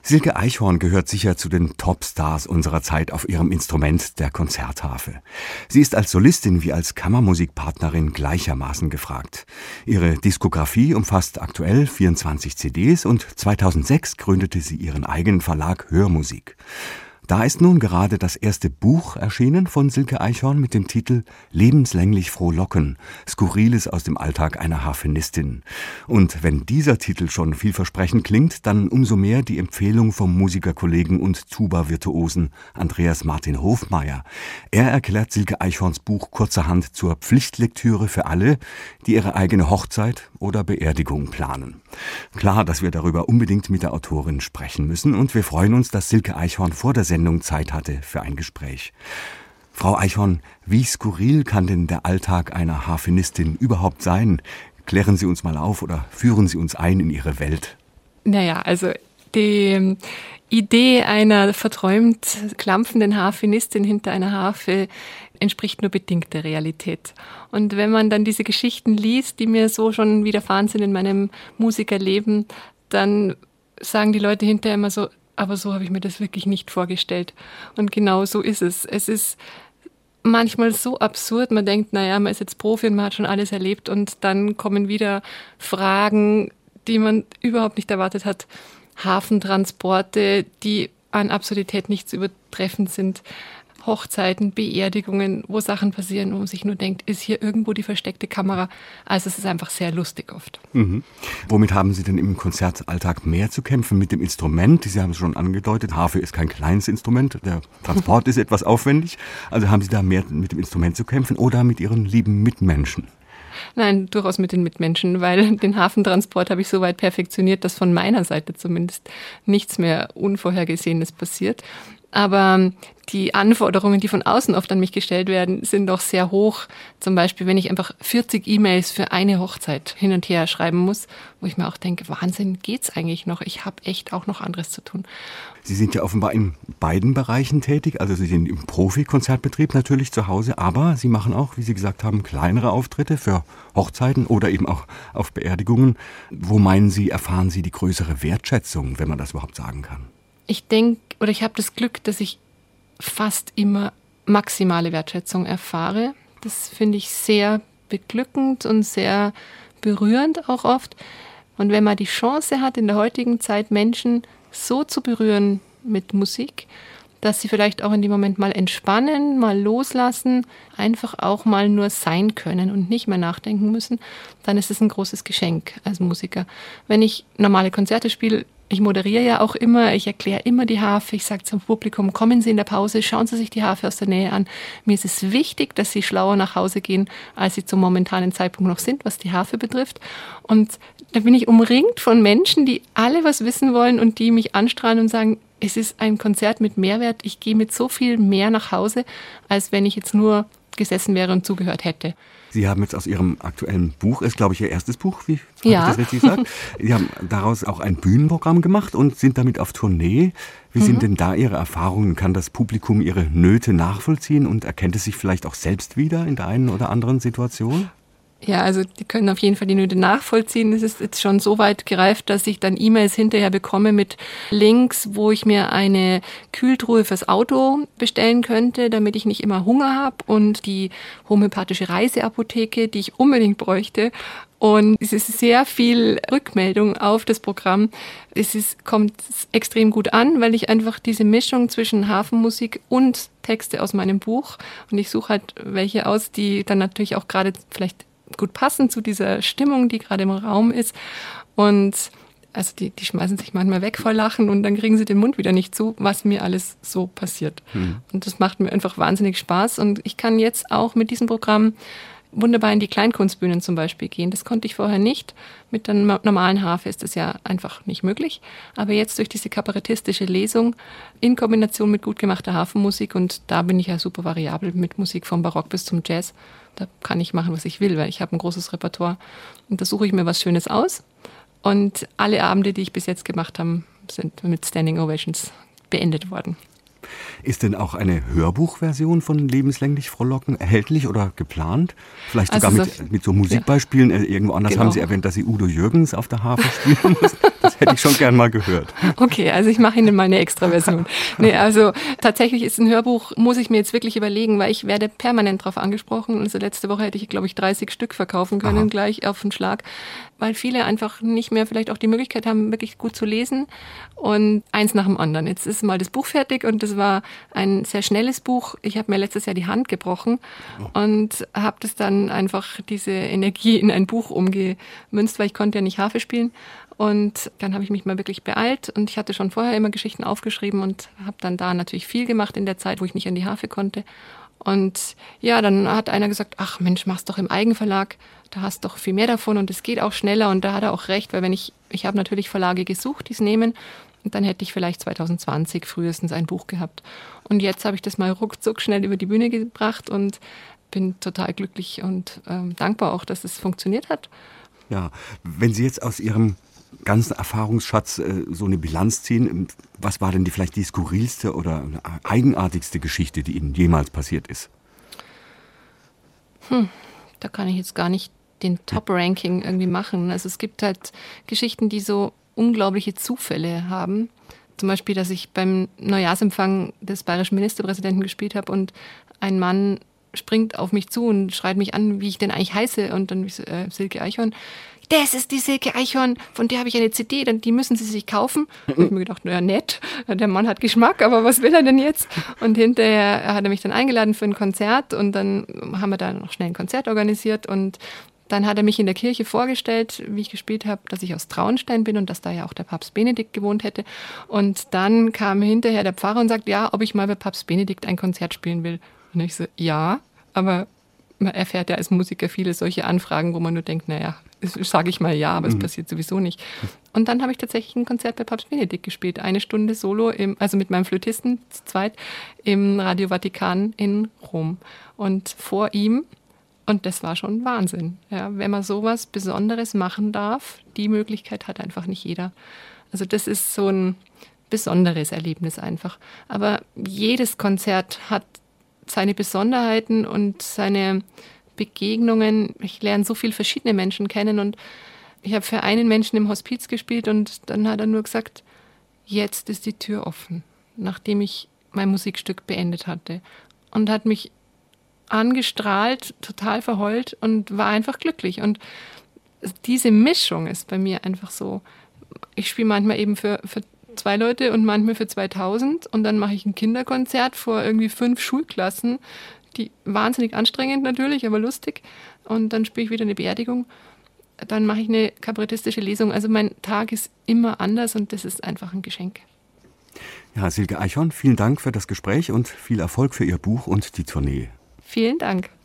Silke Eichhorn gehört sicher zu den Topstars unserer Zeit auf ihrem Instrument, der Konzertharfe. Sie ist als Solistin wie als Kammermusikpartnerin gleichermaßen gefragt. Ihre Diskografie umfasst aktuell 24 CDs und 2006 gründete sie ihren eigenen Verlag Hörmusik. Da ist nun gerade das erste Buch erschienen von Silke Eichhorn mit dem Titel »Lebenslänglich frohlocken – Skurriles aus dem Alltag einer Harfenistin«. Und wenn dieser Titel schon vielversprechend klingt, dann umso mehr die Empfehlung vom Musikerkollegen und Tuba-Virtuosen Andreas Martin Hofmeier. Er erklärt Silke Eichhorns Buch kurzerhand zur Pflichtlektüre für alle, die ihre eigene Hochzeit oder Beerdigung planen. Klar, dass wir darüber unbedingt mit der Autorin sprechen müssen, und wir freuen uns, dass Silke Eichhorn vor der Sendung Zeit hatte für ein Gespräch. Frau Eichhorn, wie skurril kann denn der Alltag einer Harfenistin überhaupt sein? Klären Sie uns mal auf oder führen Sie uns ein in Ihre Welt. Naja, also die Idee einer verträumt klampfenden Harfenistin hinter einer Harfe entspricht nur bedingt der Realität. Und wenn man dann diese Geschichten liest, die mir so schon widerfahren sind in meinem Musikerleben, dann sagen die Leute hinterher immer so, aber so habe ich mir das wirklich nicht vorgestellt. Und genau so ist es. Es ist manchmal so absurd, man denkt, naja, man ist jetzt Profi und man hat schon alles erlebt, und dann kommen wieder Fragen, die man überhaupt nicht erwartet hat. Hafentransporte, die an Absurdität nicht zu übertreffen sind. Hochzeiten, Beerdigungen, wo Sachen passieren, wo man sich nur denkt, ist hier irgendwo die versteckte Kamera? Also es ist einfach sehr lustig oft. Mhm. Womit haben Sie denn im Konzertalltag mehr zu kämpfen? Mit dem Instrument? Sie haben es schon angedeutet, Harfe ist kein kleines Instrument, der Transport ist etwas aufwendig. Also haben Sie da mehr mit dem Instrument zu kämpfen oder mit Ihren lieben Mitmenschen? Nein, durchaus mit den Mitmenschen, weil den Hafentransport habe ich so weit perfektioniert, dass von meiner Seite zumindest nichts mehr Unvorhergesehenes passiert. Aber die Anforderungen, die von außen oft an mich gestellt werden, sind doch sehr hoch. Zum Beispiel, wenn ich einfach 40 E-Mails für eine Hochzeit hin und her schreiben muss, wo ich mir auch denke, Wahnsinn, geht's eigentlich noch? Ich habe echt auch noch anderes zu tun. Sie sind ja offenbar in beiden Bereichen tätig. Also Sie sind im Profi-Konzertbetrieb natürlich zu Hause, aber Sie machen auch, wie Sie gesagt haben, kleinere Auftritte für Hochzeiten oder eben auch auf Beerdigungen. Wo meinen Sie, erfahren Sie die größere Wertschätzung, wenn man das überhaupt sagen kann? Ich denke, oder ich habe das Glück, dass ich fast immer maximale Wertschätzung erfahre. Das finde ich sehr beglückend und sehr berührend auch oft. Und wenn man die Chance hat, in der heutigen Zeit Menschen so zu berühren mit Musik, dass sie vielleicht auch in dem Moment mal entspannen, mal loslassen, einfach auch mal nur sein können und nicht mehr nachdenken müssen, dann ist es ein großes Geschenk als Musiker. Wenn ich normale Konzerte spiele, ich moderiere ja auch immer, ich erkläre immer die Harfe, ich sage zum Publikum, kommen Sie in der Pause, schauen Sie sich die Harfe aus der Nähe an. Mir ist es wichtig, dass Sie schlauer nach Hause gehen, als Sie zum momentanen Zeitpunkt noch sind, was die Harfe betrifft. Und da bin ich umringt von Menschen, die alle was wissen wollen und die mich anstrahlen und sagen, es ist ein Konzert mit Mehrwert, ich gehe mit so viel mehr nach Hause, als wenn ich jetzt nur gesessen wäre und zugehört hätte. Sie haben jetzt aus Ihrem aktuellen Buch, ist glaube ich Ihr erstes Buch, wie ich das richtig sage, Sie haben daraus auch ein Bühnenprogramm gemacht und sind damit auf Tournee. Wie sind denn da Ihre Erfahrungen? Kann das Publikum Ihre Nöte nachvollziehen und erkennt es sich vielleicht auch selbst wieder in der einen oder anderen Situation? Ja, also die können auf jeden Fall die Nöte nachvollziehen. Es ist jetzt schon so weit gereift, dass ich dann E-Mails hinterher bekomme mit Links, wo ich mir eine Kühltruhe fürs Auto bestellen könnte, damit ich nicht immer Hunger habe, und die homöopathische Reiseapotheke, die ich unbedingt bräuchte. Und es ist sehr viel Rückmeldung auf das Programm. Kommt extrem gut an, weil ich einfach diese Mischung zwischen Hafenmusik und Texte aus meinem Buch, und ich suche halt welche aus, die dann natürlich auch gerade vielleicht gut passen zu dieser Stimmung, die gerade im Raum ist. Und also die schmeißen sich manchmal weg vor Lachen und dann kriegen sie den Mund wieder nicht zu, was mir alles so passiert. Und das macht mir einfach wahnsinnig Spaß. Und ich kann jetzt auch mit diesem Programm wunderbar in die Kleinkunstbühnen zum Beispiel gehen. Das konnte ich vorher nicht. Mit der normalen Harfe ist das ja einfach nicht möglich. Aber jetzt durch diese kabarettistische Lesung in Kombination mit gut gemachter Hafenmusik, und da bin ich ja super variabel mit Musik vom Barock bis zum Jazz. Da kann ich machen, was ich will, weil ich habe ein großes Repertoire. Und da suche ich mir was Schönes aus. Und alle Abende, die ich bis jetzt gemacht habe, sind mit Standing Ovations beendet worden. Ist denn auch eine Hörbuchversion von Lebenslänglich frohlocken erhältlich oder geplant? Vielleicht sogar mit so Musikbeispielen. Ja. Irgendwo anders haben Sie erwähnt, dass Sie Udo Jürgens auf der Harfe spielen mussten. Das hätte ich schon gern mal gehört. Okay, also ich mache Ihnen mal eine Extraversion. Nee, also tatsächlich ist ein Hörbuch, muss ich mir jetzt wirklich überlegen, weil ich werde permanent darauf angesprochen. Also letzte Woche hätte ich, glaube ich, 30 Stück verkaufen können, gleich auf den Schlag, weil viele einfach nicht mehr vielleicht auch die Möglichkeit haben, wirklich gut zu lesen. Und eins nach dem anderen. Jetzt ist mal das Buch fertig und das war ein sehr schnelles Buch. Ich habe mir letztes Jahr die Hand gebrochen und habe das dann einfach diese Energie in ein Buch umgemünzt, weil ich konnte ja nicht Harfe spielen. Und dann habe ich mich mal wirklich beeilt und ich hatte schon vorher immer Geschichten aufgeschrieben und habe dann da natürlich viel gemacht in der Zeit, wo ich nicht an die Harfe konnte. Und ja, dann hat einer gesagt, ach Mensch, mach's doch im Eigenverlag, da hast doch viel mehr davon und es geht auch schneller. Und da hat er auch recht, weil ich habe natürlich Verlage gesucht, die es nehmen. Und dann hätte ich vielleicht 2020 frühestens ein Buch gehabt. Und jetzt habe ich das mal ruckzuck schnell über die Bühne gebracht und bin total glücklich und dankbar auch, dass es funktioniert hat. Ja, wenn Sie jetzt aus Ihrem ganzen Erfahrungsschatz so eine Bilanz ziehen, was war denn vielleicht die skurrilste oder eigenartigste Geschichte, die Ihnen jemals passiert ist? Da kann ich jetzt gar nicht den Top-Ranking irgendwie machen. Also es gibt halt Geschichten, die so unglaubliche Zufälle haben. Zum Beispiel, dass ich beim Neujahrsempfang des bayerischen Ministerpräsidenten gespielt habe und ein Mann springt auf mich zu und schreit mich an, wie ich denn eigentlich heiße. Und dann Silke Eichhorn. Das ist die Silke Eichhorn, von der habe ich eine CD, die müssen Sie sich kaufen. Und ich habe mir gedacht, naja, nett, der Mann hat Geschmack, aber was will er denn jetzt? Und hinterher hat er mich dann eingeladen für ein Konzert und dann haben wir da noch schnell ein Konzert organisiert und dann hat er mich in der Kirche vorgestellt, wie ich gespielt habe, dass ich aus Traunstein bin und dass da ja auch der Papst Benedikt gewohnt hätte. Und dann kam hinterher der Pfarrer und sagt, ja, ob ich mal bei Papst Benedikt ein Konzert spielen will. Und ich so, ja, aber man erfährt ja als Musiker viele solche Anfragen, wo man nur denkt, naja, sage ich mal ja, aber es passiert sowieso nicht. Und dann habe ich tatsächlich ein Konzert bei Papst Benedikt gespielt. 1 Stunde Solo, also mit meinem Flötisten zu zweit, im Radio Vatikan in Rom. Und vor ihm, und das war schon Wahnsinn. Ja, wenn man sowas Besonderes machen darf, die Möglichkeit hat einfach nicht jeder. Also das ist so ein besonderes Erlebnis einfach. Aber jedes Konzert hat seine Besonderheiten und seine Begegnungen. Ich lerne so viele verschiedene Menschen kennen und ich habe für einen Menschen im Hospiz gespielt und dann hat er nur gesagt, jetzt ist die Tür offen, nachdem ich mein Musikstück beendet hatte und hat mich angestrahlt, total verheult und war einfach glücklich. Und diese Mischung ist bei mir einfach so. Ich spiele manchmal eben für 2 Leute und manchmal für 2000 und dann mache ich ein Kinderkonzert vor irgendwie 5 Schulklassen, die wahnsinnig anstrengend natürlich, aber lustig. Und dann spiele ich wieder eine Beerdigung. Dann mache ich eine kabarettistische Lesung. Also mein Tag ist immer anders und das ist einfach ein Geschenk. Ja, Silke Eichhorn, vielen Dank für das Gespräch und viel Erfolg für Ihr Buch und die Tournee. Vielen Dank.